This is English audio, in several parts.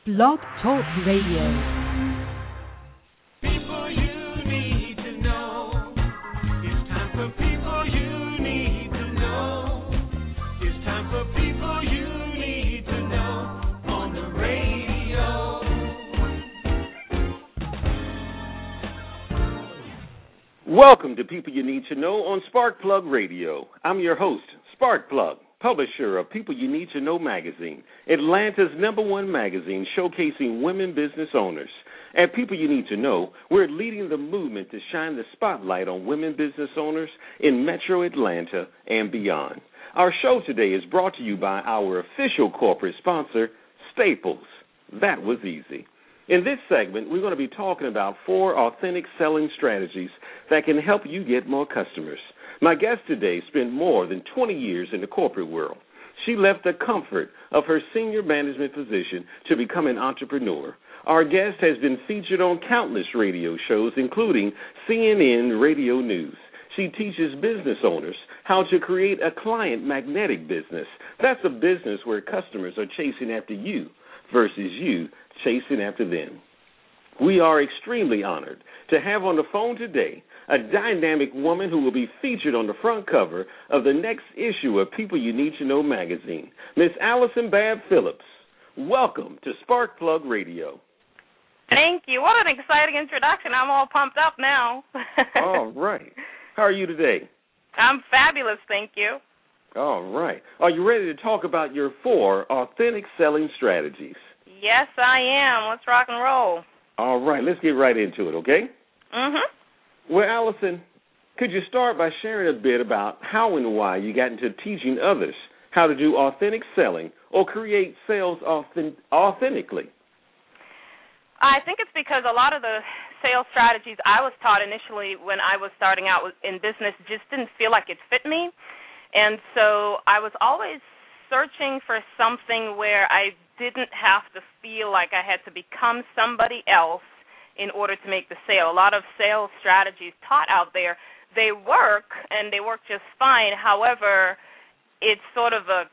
Blog Talk Radio. People you need to know. It's time for people you need to know. It's time for people you need to know on the radio. Welcome to People You Need to Know on Sparkplug Radio. I'm your host, Sparkplug, publisher of People You Need to Know magazine, Atlanta's #1 magazine showcasing women business owners. At People You Need to Know, we're leading the movement to shine the spotlight on women business owners in Metro Atlanta and beyond. Our show today is brought to you by our official corporate sponsor, Staples. That was easy. In this segment, we're going to be talking about 4 authentic selling strategies that can help you get more customers. My guest today spent more than 20 years in the corporate world. She left the comfort of her senior management position to become an entrepreneur. Our guest has been featured on countless radio shows, including CNN Radio News. She teaches business owners how to create a client magnetic business. That's a business where customers are chasing after you versus you chasing after them. We are extremely honored to have on the phone today a dynamic woman who will be featured on the front cover of the next issue of People You Need to Know magazine, Miss Allison Babb Phillips. Welcome to Sparkplug Radio. Thank you. What an exciting introduction. I'm all pumped up now. All right. How are you today? I'm fabulous, thank you. All right. Are you ready to talk about your 4 authentic selling strategies? Yes, I am. Let's rock and roll. All right. Let's get right into it, okay? Mm-hmm. Well, Allison, could you start by sharing a bit about how and why you got into teaching others how to do authentic selling or create sales authentically? I think it's because a lot of the sales strategies I was taught initially when I was starting out in business just didn't feel like it fit me. And so I was always searching for something where I didn't have to feel like I had to become somebody else in order to make the sale. A lot of sales strategies taught out there, they work, and they work just fine. However, it's sort of a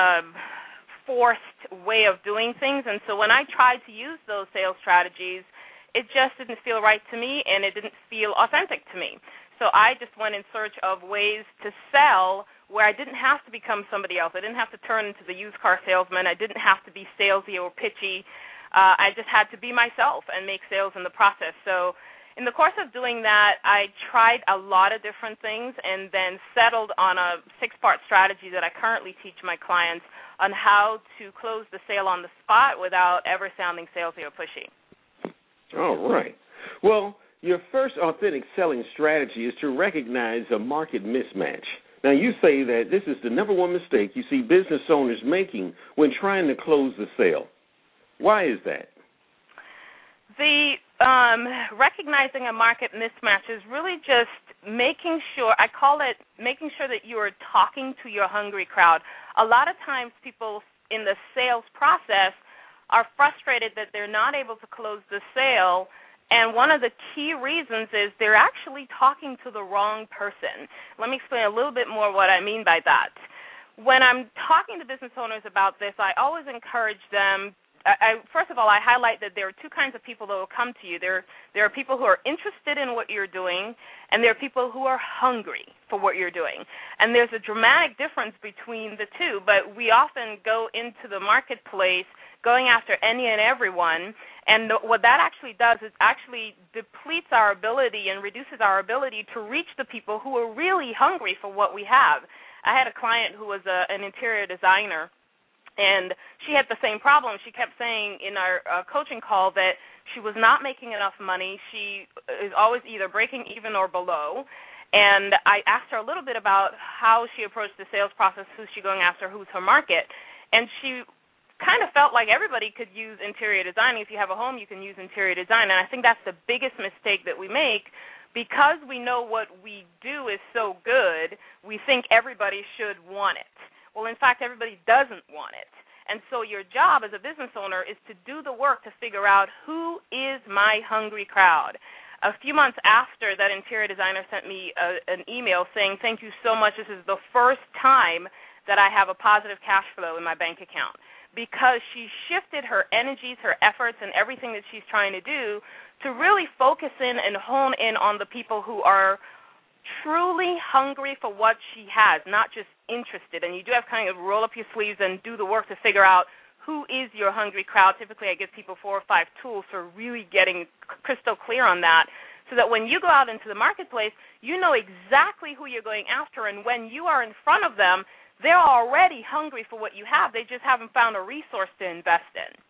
forced way of doing things. And so when I tried to use those sales strategies, it just didn't feel right to me, and it didn't feel authentic to me. So I just went in search of ways to sell where I didn't have to become somebody else. I didn't have to turn into the used car salesman. I didn't have to be salesy or pitchy. I just had to be myself and make sales in the process. So in the course of doing that, I tried a lot of different things and then settled on a 6-part strategy that I currently teach my clients on how to close the sale on the spot without ever sounding salesy or pushy. All right. Well, your first authentic selling strategy is to recognize a market mismatch. Now, you say that this is the #1 mistake you see business owners making when trying to close the sale. Why is that? The recognizing a market mismatch is really just making sure, I call it making sure that you are talking to your hungry crowd. A lot of times people in the sales process are frustrated that they're not able to close the sale, and one of the key reasons is they're actually talking to the wrong person. Let me explain a little bit more what I mean by that. When I'm talking to business owners about this, I always encourage them. First of all, I highlight that there are 2 kinds of people that will come to you. There are people who are interested in what you're doing, and there are people who are hungry for what you're doing. And there's a dramatic difference between the 2, but we often go into the marketplace going after any and everyone, and what that actually does is actually depletes our ability and reduces our ability to reach the people who are really hungry for what we have. I had a client who was an interior designer, and she had the same problem. She kept saying in our coaching call that she was not making enough money. She is always either breaking even or below. And I asked her a little bit about how she approached the sales process, who's she going after, who's her market. And she kind of felt like everybody could use interior design. If you have a home, you can use interior design. And I think that's the biggest mistake that we make. Because we know what we do is so good, we think everybody should want it. Well, in fact, everybody doesn't want it. And so your job as a business owner is to do the work to figure out who is my hungry crowd. A few months after that interior designer sent me an email saying, thank you so much. This is the first time that I have a positive cash flow in my bank account. because she shifted her energies, her efforts, and everything that she's trying to do to really focus in and hone in on the people who are truly hungry for what she has, not just interested. And you do have to kind of roll up your sleeves and do the work to figure out who is your hungry crowd. Typically, I give people 4 or 5 tools for really getting crystal clear on that, so that when you go out into the marketplace, you know exactly who you're going after, and when you are in front of them, they're already hungry for what you have. They just haven't found a resource to invest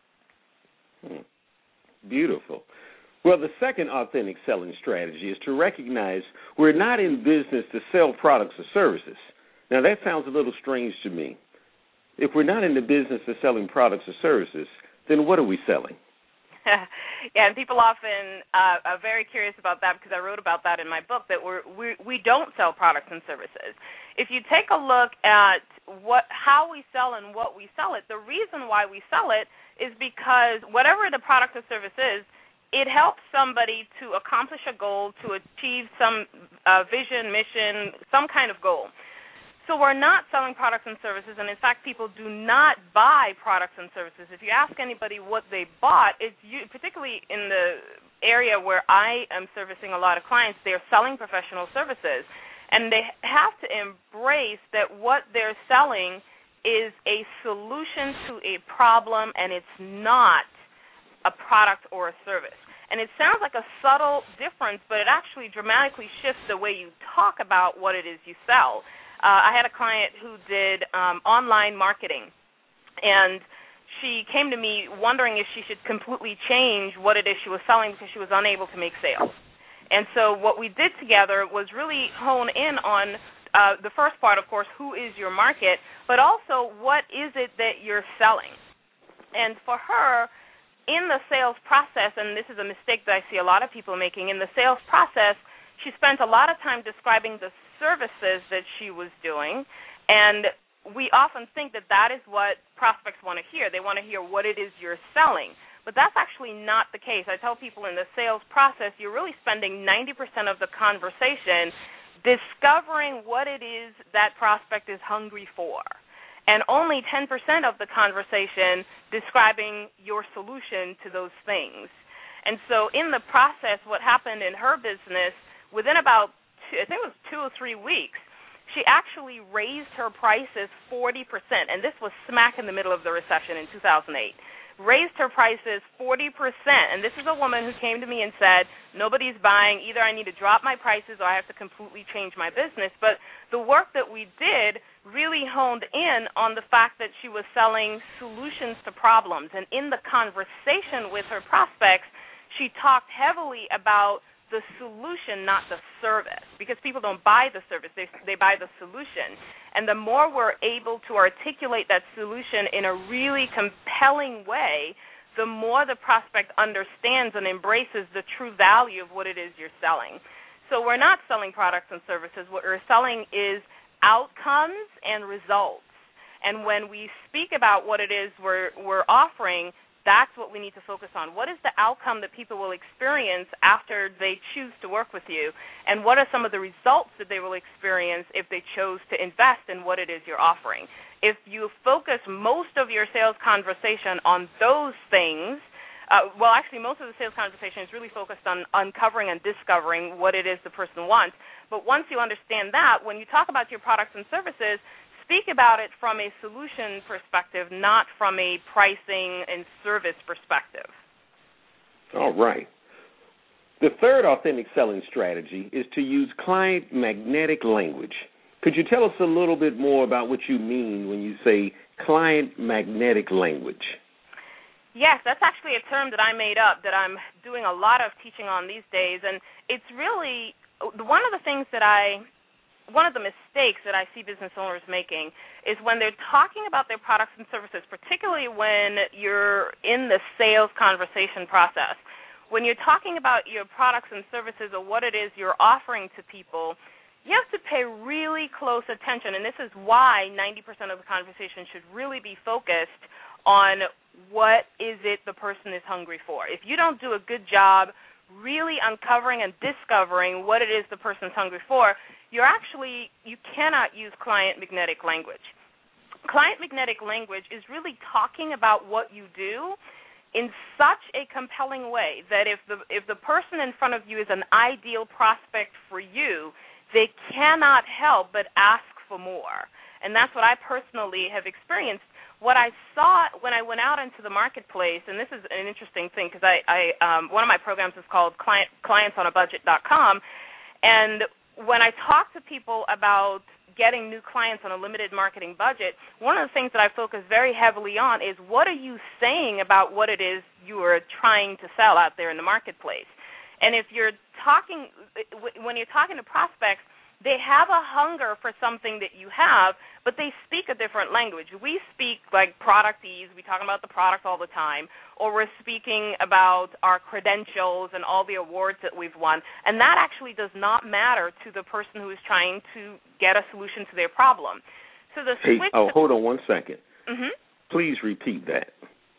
in. Beautiful. Well, the second authentic selling strategy is to recognize we're not in business to sell products or services. Now, that sounds a little strange to me. If we're not in the business of selling products or services, then what are we selling? Yeah, and people often are very curious about that, because I wrote about that in my book, that we don't sell products and services. If you take a look at how we sell and what we sell it, the reason why we sell it is because whatever the product or service is, it helps somebody to accomplish a goal, to achieve some vision, mission, some kind of goal. So we're not selling products and services, and in fact, people do not buy products and services. If you ask anybody what they bought, it's particularly in the area where I am servicing a lot of clients, they're selling professional services, and they have to embrace that what they're selling is a solution to a problem, and it's not a product or a service. And it sounds like a subtle difference, but it actually dramatically shifts the way you talk about what it is you sell. I had a client who did online marketing, and she came to me wondering if she should completely change what it is she was selling because she was unable to make sales. And so what we did together was really hone in on the first part, of course, who is your market, but also what is it that you're selling. And for her, in the sales process, and this is a mistake that I see a lot of people making, in the sales process, she spent a lot of time describing the services that she was doing, and we often think that that is what prospects want to hear. They want to hear what it is you're selling, but that's actually not the case. I tell people in the sales process, you're really spending 90% of the conversation discovering what it is that prospect is hungry for, and only 10% of the conversation describing your solution to those things. And so in the process, what happened in her business, within about, I think it was 2 or 3 weeks, she actually raised her prices 40%, and this was smack in the middle of the recession in 2008. Raised her prices 40%, and this is a woman who came to me and said, nobody's buying, either I need to drop my prices or I have to completely change my business. But the work that we did really honed in on the fact that she was selling solutions to problems, and in the conversation with her prospects, she talked heavily about the solution, not the service, because people don't buy the service, they buy the solution. And the more we're able to articulate that solution in a really compelling way, the more the prospect understands and embraces the true value of what it is you're selling. So we're not selling products and services. What we're selling is outcomes and results. And when we speak about what it is we're offering, that's what we need to focus on. What is the outcome that people will experience after they choose to work with you? And what are some of the results that they will experience if they chose to invest in what it is you're offering? If you focus most of your sales conversation on those things, most of the sales conversation is really focused on uncovering and discovering what it is the person wants. But once you understand that, when you talk about your products and services, speak about it from a solution perspective, not from a pricing and service perspective. All right. The third authentic selling strategy is to use client magnetic language. Could you tell us a little bit more about what you mean when you say client magnetic language? Yes, that's actually a term that I made up that I'm doing a lot of teaching on these days, and it's really one of the mistakes that I see business owners making is when they're talking about their products and services, particularly when you're in the sales conversation process. When you're talking about your products and services or what it is you're offering to people, you have to pay really close attention, and this is why 90% of the conversation should really be focused on what is it the person is hungry for. If you don't do a good job really uncovering and discovering what it is the person's hungry for, you cannot use client magnetic language. client magnetic language is really talking about what you do in such a compelling way that if the person in front of you is an ideal prospect for you, they cannot help but ask for more. And that's what I personally have experienced. What I saw when I went out into the marketplace, and this is an interesting thing because one of my programs is called clientsonabudget.com, and when I talk to people about getting new clients on a limited marketing budget, one of the things that I focus very heavily on is what are you saying about what it is you are trying to sell out there in the marketplace. And if you're talking, when you're talking to prospects, they have a hunger for something that you have, but they speak a different language. We speak like productese. We talk about the product all the time, or we're speaking about our credentials and all the awards that we've won, and that actually does not matter to the person who is trying to get a solution to their problem. So the switch hold on 1 second. Mm-hmm. Please repeat that.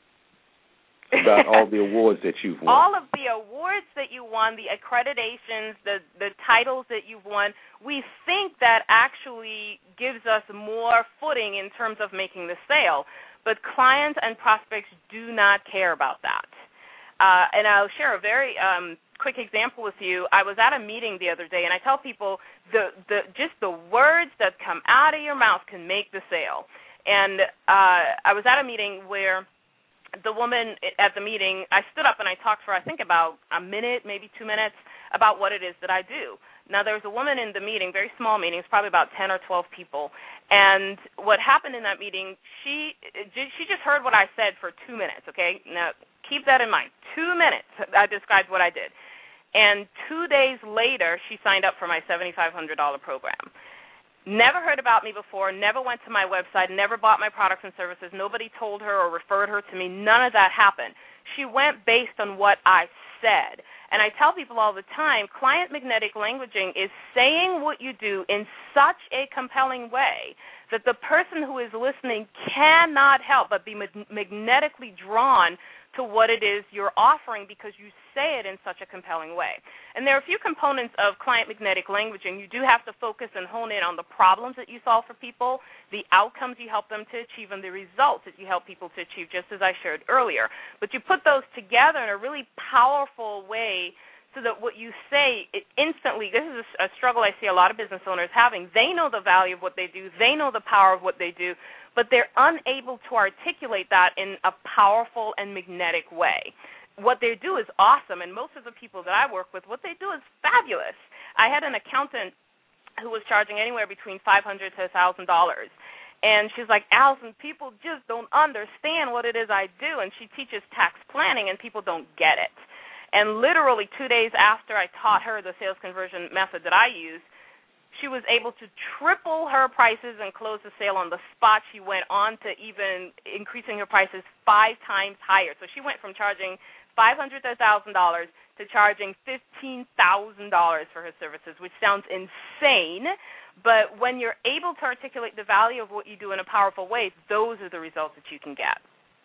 About all the awards that you've won. All of the awards that you won, the accreditations, the titles that you've won, we think that actually gives us more footing in terms of making the sale. But clients and prospects do not care about that. And I'll share a very quick example with you. I was at a meeting the other day, and I tell people just the words that come out of your mouth can make the sale. And I was at a meeting where the woman at the meeting, I stood up and I talked for, I think, about a minute, maybe 2 minutes, about what it is that I do. Now, there was a woman in the meeting, very small meeting, it's probably about 10 or 12 people, and what happened in that meeting, she just heard what I said for 2 minutes, okay? Now, keep that in mind. 2 minutes, I described what I did. And 2 days later, she signed up for my $7,500 program. Never heard about me before, never went to my website, never bought my products and services. Nobody told her or referred her to me. None of that happened. She went based on what I said. And I tell people all the time, client magnetic languaging is saying what you do in such a compelling way that the person who is listening cannot help but be magnetically drawn to what it is you're offering because you say it in such a compelling way. And there are a few components of client magnetic languaging. You do have to focus and hone in on the problems that you solve for people, the outcomes you help them to achieve, and the results that you help people to achieve, just as I shared earlier. But you put those together in a really powerful way so that what you say, it instantly, this is a struggle I see a lot of business owners having. They know the value of what they do. They know the power of what they do, but they're unable to articulate that in a powerful and magnetic way. What they do is awesome, and most of the people that I work with, what they do is fabulous. I had an accountant who was charging anywhere between $500 to $1,000, and she's like, Allison, people just don't understand what it is I do, and she teaches tax planning, and people don't get it. And literally 2 days after I taught her the sales conversion method that I use, she was able to triple her prices and close the sale on the spot. She went on to even increasing her prices 5 times higher. So she went from charging $500 to $1,000 to charging $15,000 for her services, which sounds insane. But when you're able to articulate the value of what you do in a powerful way, those are the results that you can get.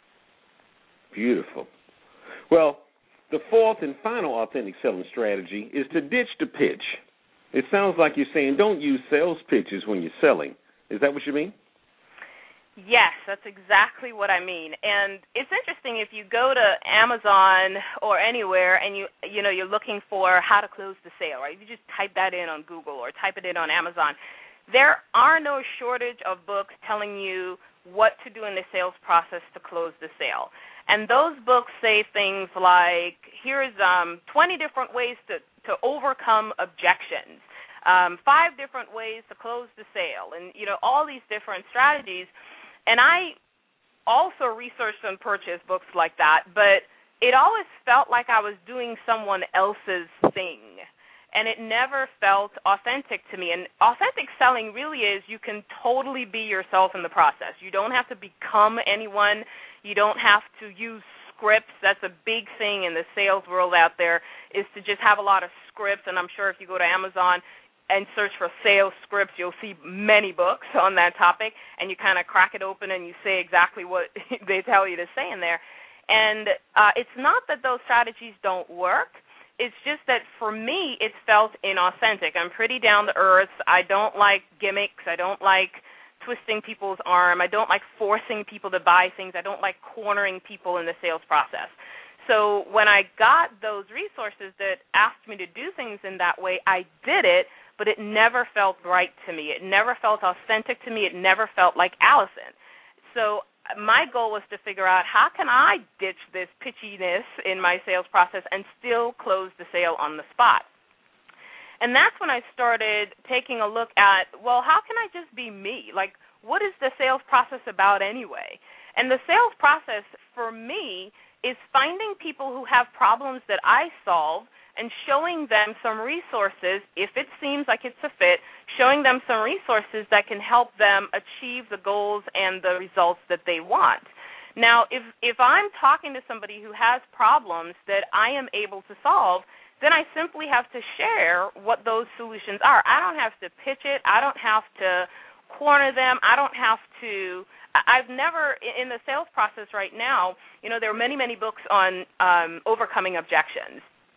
Beautiful. Well, the fourth and final authentic selling strategy is to ditch the pitch. It sounds like you're saying don't use sales pitches when you're selling. Is that what you mean? Yes, that's exactly what I mean. And it's interesting if you go to Amazon or anywhere and you're looking for how to close the sale, right? You just type that in on Google or type it in on Amazon. There are no shortage of books telling you what to do in the sales process to close the sale. And those books say things like, here's 20 different ways to overcome objections, 5 different ways to close the sale, and, all these different strategies. And I also researched and purchased books like that, but it always felt like I was doing someone else's thing, and it never felt authentic to me. And authentic selling really is you can totally be yourself in the process. You don't have to become anyone. You don't have to use scripts. That's a big thing in the sales world out there, is to just have a lot of scripts. And I'm sure if you go to Amazon and search for sales scripts, you'll see many books on that topic, and you kind of crack it open and you say exactly what they tell you to say in there. And it's not that those strategies don't work. It's just that for me, it felt inauthentic. I'm pretty down to earth. I don't like gimmicks. I don't like twisting people's arm. I don't like forcing people to buy things. I don't like cornering people in the sales process. So when I got those resources that asked me to do things in that way, I did it, but it never felt right to me. It never felt authentic to me. It never felt like Allison. So my goal was to figure out, how can I ditch this pitchiness in my sales process and still close the sale on the spot? And that's when I started taking a look at, well, how can I just be me? Like, what is the sales process about anyway? And the sales process for me is finding people who have problems that I solve and showing them some resources, if it seems like it's a fit, showing them some resources that can help them achieve the goals and the results that they want. Now, if I'm talking to somebody who has problems that I am able to solve, then I simply have to share what those solutions are. I don't have to pitch it. I don't have to corner them. I don't have to I've never, in the sales process right now, there are many, many books on overcoming objections.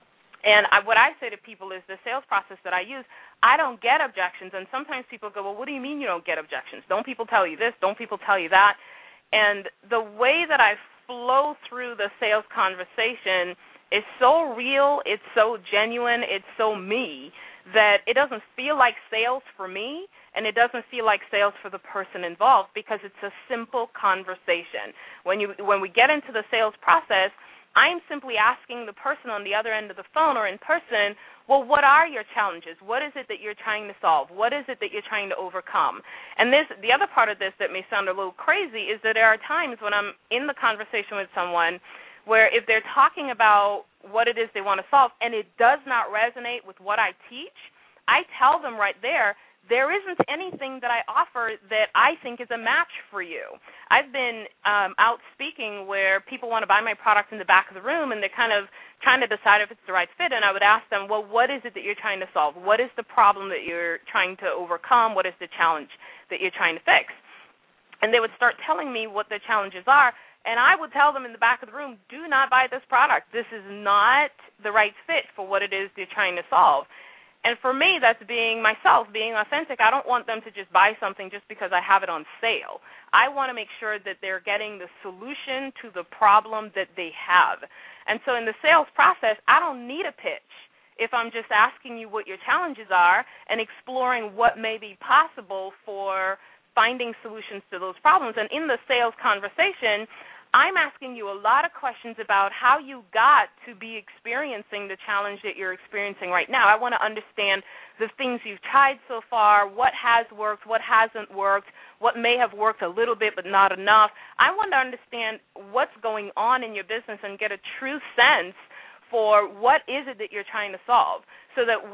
And what I say to people is the sales process that I use, I don't get objections. And sometimes people go, well, what do you mean you don't get objections? Don't people tell you this? Don't people tell you that? And the way that I flow through the sales conversation is so real, it's so genuine, it's so me, that it doesn't feel like sales for me, and it doesn't feel like sales for the person involved, because it's a simple conversation. When we get into the sales process, I'm simply asking the person on the other end of the phone or in person, well, what are your challenges? What is it that you're trying to solve? What is it that you're trying to overcome? And the other part of this that may sound a little crazy is that there are times when I'm in the conversation with someone where if they're talking about what it is they want to solve and it does not resonate with what I teach, I tell them right there isn't anything that I offer that I think is a match for you. I've been out speaking where people want to buy my product in the back of the room, and they're kind of trying to decide if it's the right fit, and I would ask them, well, what is it that you're trying to solve? What is the problem that you're trying to overcome? What is the challenge that you're trying to fix? And they would start telling me what the challenges are, and I would tell them in the back of the room, do not buy this product. This is not the right fit for what it is they're trying to solve. And for me, that's being myself, being authentic. I don't want them to just buy something just because I have it on sale. I want to make sure that they're getting the solution to the problem that they have. And so in the sales process, I don't need a pitch if I'm just asking you what your challenges are and exploring what may be possible for finding solutions to those problems. And in the sales conversation, I'm asking you a lot of questions about how you got to be experiencing the challenge that you're experiencing right now. I want to understand the things you've tried so far, what has worked, what hasn't worked, what may have worked a little bit but not enough. I want to understand what's going on in your business and get a true sense for what is it that you're trying to solve, so that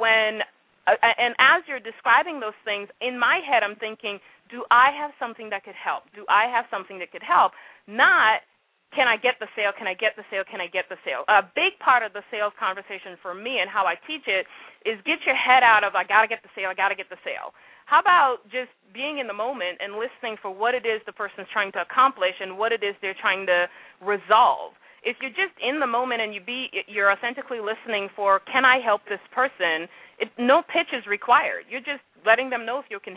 and as you're describing those things, in my head I'm thinking, do I have something that could help? Do I have something that could help? Not, can I get the sale, can I get the sale, can I get the sale? A big part of the sales conversation for me and how I teach it is get your head out of, I got to get the sale, I got to get the sale. How about just being in the moment and listening for what it is the person's trying to accomplish and what it is they're trying to resolve? If you're just in the moment and you're authentically listening for, can I help this person, no pitch is required. You're just letting them know if you can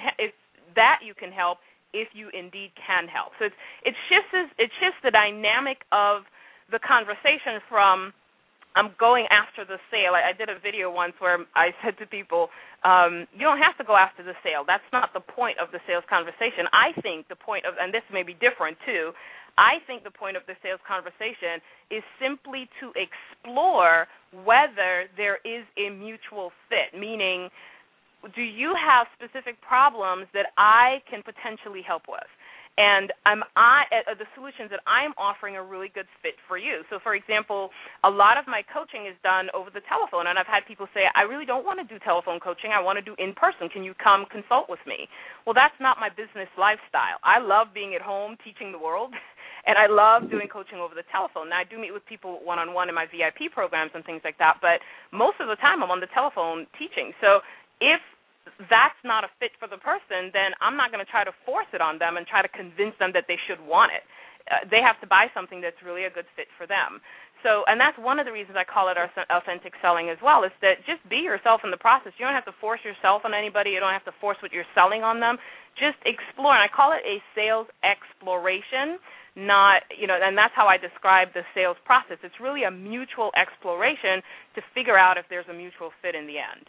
help, if you indeed can help. So it shifts the dynamic of the conversation from I'm going after the sale. I did a video once where I said to people, you don't have to go after the sale. That's not the point of the sales conversation. I think the point of, and this may be different too, I think the point of the sales conversation is simply to explore whether there is a mutual fit, meaning, do you have specific problems that I can potentially help with? And the solutions that I'm offering are really good fit for you. So, for example, a lot of my coaching is done over the telephone, and I've had people say, I really don't want to do telephone coaching. I want to do in-person. Can you come consult with me? Well, that's not my business lifestyle. I love being at home teaching the world, and I love doing coaching over the telephone. Now, I do meet with people one-on-one in my VIP programs and things like that, but most of the time I'm on the telephone teaching. So if that's not a fit for the person, then I'm not going to try to force it on them and try to convince them that they should want it. They have to buy something that's really a good fit for them. So, and that's one of the reasons I call it authentic selling as well, is that just be yourself in the process. You don't have to force yourself on anybody. You don't have to force what you're selling on them. Just explore, and I call it a sales exploration, not, and that's how I describe the sales process. It's really a mutual exploration to figure out if there's a mutual fit in the end.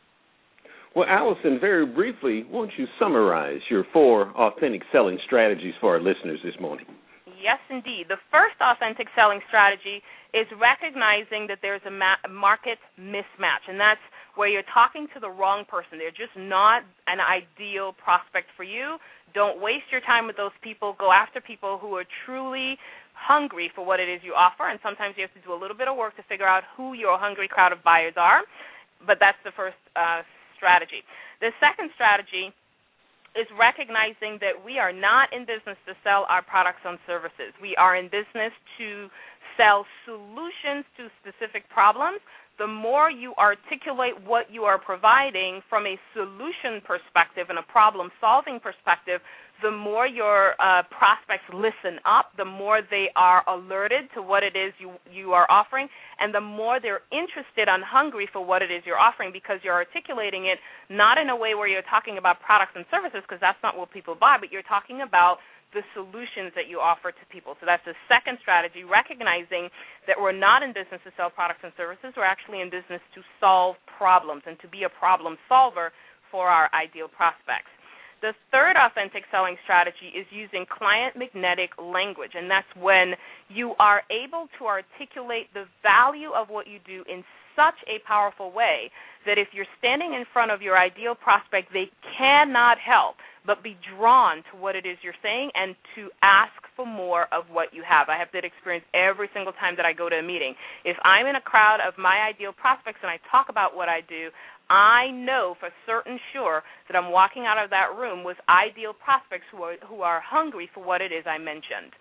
Well, Allison, very briefly, won't you summarize your 4 authentic selling strategies for our listeners this morning? Yes, indeed. The first authentic selling strategy is recognizing that there's a market mismatch, and that's where you're talking to the wrong person. They're just not an ideal prospect for you. Don't waste your time with those people. Go after people who are truly hungry for what it is you offer, and sometimes you have to do a little bit of work to figure out who your hungry crowd of buyers are, but that's the first strategy. The second strategy is recognizing that we are not in business to sell our products and services. We are in business to sell solutions to specific problems. The more you articulate what you are providing from a solution perspective and a problem-solving perspective, the more your prospects listen up, the more they are alerted to what it is you are offering, and the more they're interested and hungry for what it is you're offering, because you're articulating it not in a way where you're talking about products and services, because that's not what people buy, but you're talking about the solutions that you offer to people. So that's the second strategy, recognizing that we're not in business to sell products and services. We're actually in business to solve problems and to be a problem solver for our ideal prospects. The third authentic selling strategy is using client magnetic language, and that's when you are able to articulate the value of what you do in such a powerful way that if you're standing in front of your ideal prospect, they cannot help but be drawn to what it is you're saying and to ask for more of what you have. I have that experience every single time that I go to a meeting. If I'm in a crowd of my ideal prospects and I talk about what I do, I know for certain sure that I'm walking out of that room with ideal prospects who are hungry for what it is I mentioned.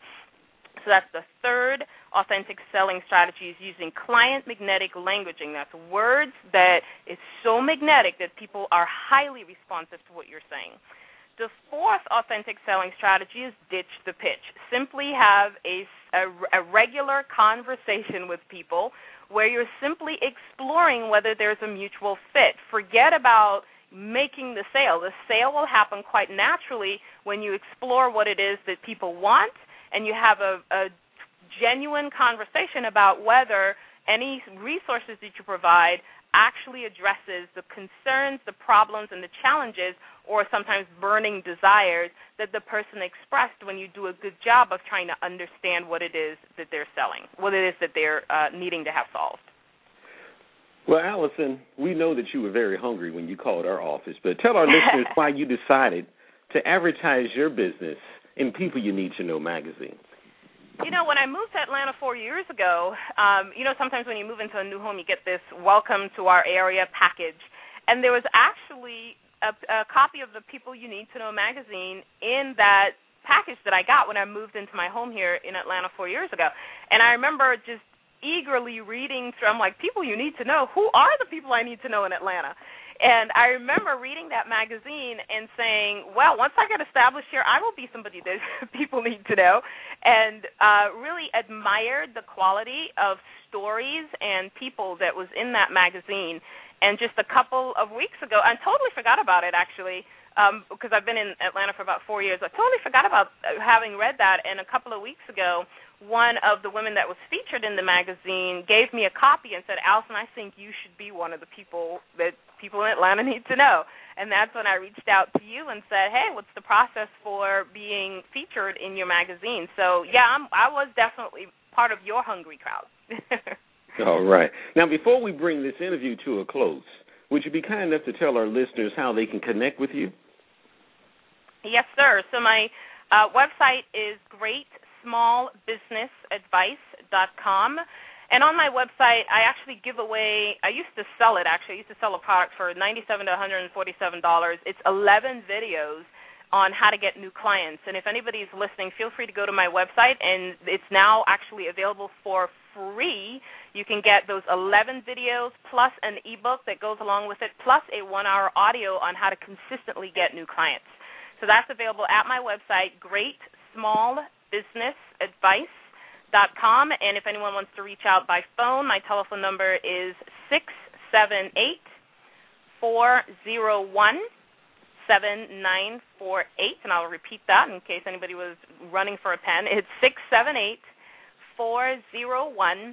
So that's the third authentic selling strategy, is using client magnetic languaging. That's words that is so magnetic that people are highly responsive to what you're saying. The fourth authentic selling strategy is ditch the pitch. Simply have a regular conversation with people where you're simply exploring whether there's a mutual fit. Forget about making the sale. The sale will happen quite naturally when you explore what it is that people want and you have a genuine conversation about whether any resources that you provide actually addresses the concerns, the problems, and the challenges, or sometimes burning desires that the person expressed when you do a good job of trying to understand what it is that they're selling, what it is that they're needing to have solved. Well, Allison, we know that you were very hungry when you called our office, but tell our listeners why you decided to advertise your business in People You Need to Know magazine. When I moved to Atlanta 4 years ago, sometimes when you move into a new home, you get this welcome to our area package. And there was actually a copy of the People You Need to Know magazine in that package that I got when I moved into my home here in Atlanta 4 years ago. And I remember just eagerly reading through, I'm like, people you need to know. Who are the people I need to know in Atlanta? And I remember reading that magazine and saying, well, once I get established here, I will be somebody that people need to know, and really admired the quality of stories and people that was in that magazine. And just a couple of weeks ago, I totally forgot about it, actually, because I've been in Atlanta for about 4 years. I totally forgot about having read that, and a couple of weeks ago, one of the women that was featured in the magazine gave me a copy and said, Allison, I think you should be one of the people that people in Atlanta need to know. And that's when I reached out to you and said, hey, what's the process for being featured in your magazine? So, yeah, I was definitely part of your hungry crowd. All right. Now, before we bring this interview to a close, would you be kind enough to tell our listeners how they can connect with you? Yes, sir. So my website is greatsmallbusinessadvice.com. And on my website, I actually give away, I used to sell it, actually. I used to sell a product for $97 to $147. It's 11 videos on how to get new clients. And if anybody's listening, feel free to go to my website, and it's now actually available for free. You can get those 11 videos plus an ebook that goes along with it, plus a 1-hour audio on how to consistently get new clients. So that's available at my website, greatsmallbusinessadvice.com. sparkplug.com, and if anyone wants to reach out by phone, my telephone number is 678-401-7948, and I'll repeat that in case anybody was running for a pen. It's 678-401-7948,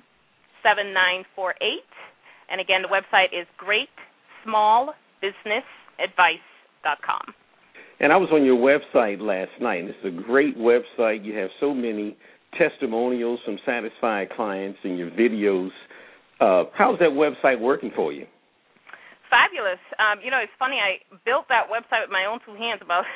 and again, the website is greatsmallbusinessadvice.com. And I was on your website last night, and it's a great website. You have so many testimonials from satisfied clients in your videos. How's that website working for you? Fabulous. It's funny. I built that website with my own two hands about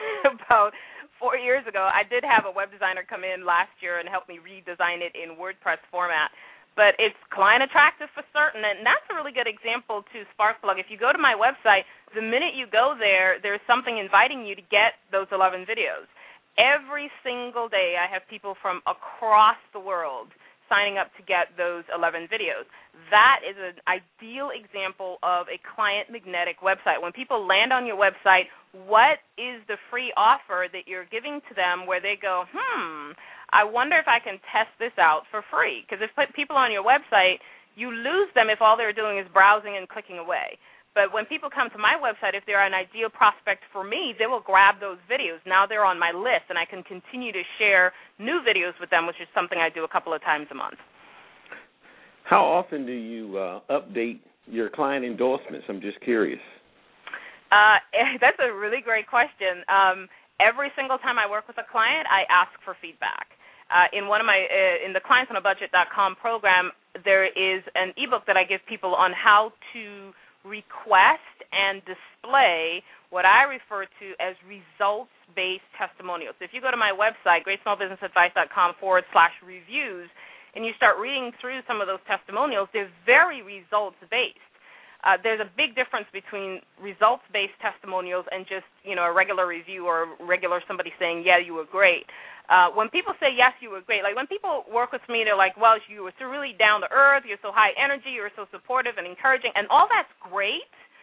4 years ago. I did have a web designer come in last year and help me redesign it in WordPress format. But it's client attractive for certain, and that's a really good example to Sparkplug. If you go to my website, the minute you go there, there's something inviting you to get those 11 videos. Every single day I have people from across the world signing up to get those 11 videos. That is an ideal example of a client magnetic website. When people land on your website, what is the free offer that you're giving to them where they go, I wonder if I can test this out for free? Because if people on your website, you lose them if all they're doing is browsing and clicking away. But when people come to my website, if they're an ideal prospect for me, they will grab those videos. Now they're on my list, and I can continue to share new videos with them, which is something I do a couple of times a month. How often do you update your client endorsements? I'm just curious. That's a really great question. Every single time I work with a client, I ask for feedback. In the clientsonabudget.com program, there is an ebook that I give people on how to request and display what I refer to as results-based testimonials. So if you go to my website, greatsmallbusinessadvice.com/reviews, and you start reading through some of those testimonials, they're very results-based. There's a big difference between results-based testimonials and just, a regular review or regular somebody saying, yeah, you were great. When people say, yes, you were great, like when people work with me, they're like, well, you were so really down to earth, you're so high energy, you're so supportive and encouraging, and all that's great,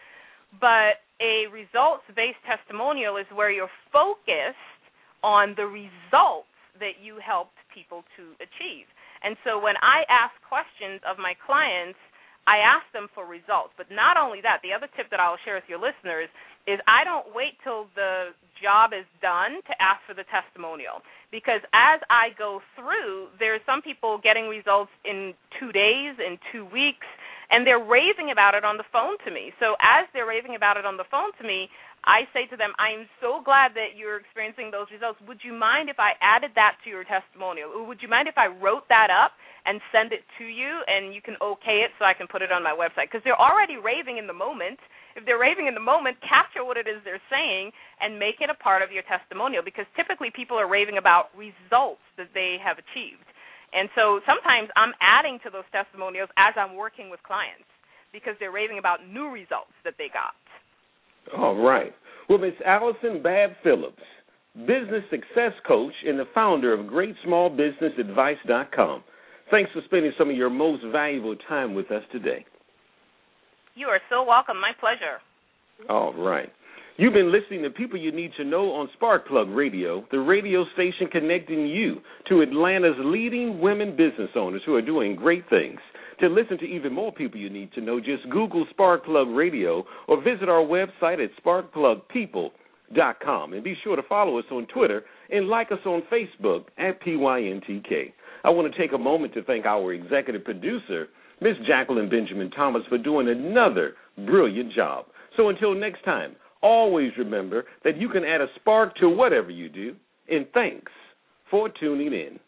but a results-based testimonial is where you're focused on the results that you helped people to achieve. And so when I ask questions of my clients, I ask them for results. But not only that, the other tip that I'll share with your listeners is I don't wait till the job is done to ask for the testimonial. Because as I go through, there's some people getting results in 2 days, in 2 weeks, and they're raving about it on the phone to me. So as they're raving about it on the phone to me, I say to them, I'm so glad that you're experiencing those results. Would you mind if I added that to your testimonial? Or would you mind if I wrote that up and send it to you and you can okay it so I can put it on my website? Because they're already raving in the moment. If they're raving in the moment, capture what it is they're saying and make it a part of your testimonial, because typically people are raving about results that they have achieved. And so sometimes I'm adding to those testimonials as I'm working with clients because they're raving about new results that they got. All right. Well, Ms. Allison Babb Phillips, business success coach and the founder of GreatSmallBusinessAdvice.com. Thanks for spending some of your most valuable time with us today. You are so welcome. My pleasure. All right. You've been listening to People You Need to Know on Sparkplug Radio, the radio station connecting you to Atlanta's leading women business owners who are doing great things. To listen to even more people you need to know, just Google Sparkplug Radio or visit our website at sparkplugpeople.com. And be sure to follow us on Twitter and like us on Facebook at PYNTK. I want to take a moment to thank our executive producer, Ms. Jacqueline Benjamin Thomas, for doing another brilliant job. So until next time, always remember that you can add a spark to whatever you do, and thanks for tuning in.